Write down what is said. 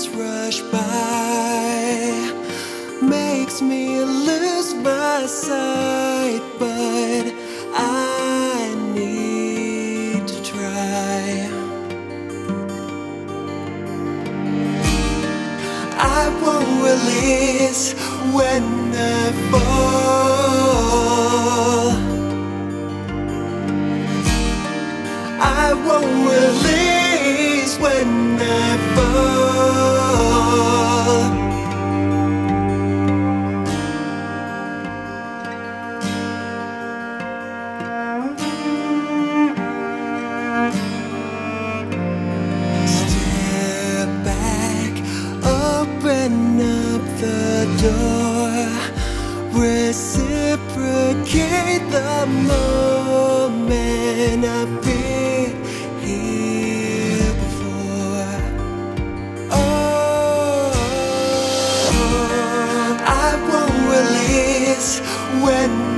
minutes rush by, makes me lose my sight, but I need to try. I won't release when I fall. I won't release when I fall. Step back, open up the door, reciprocate the moment. I've been here before. Oh, I won't release when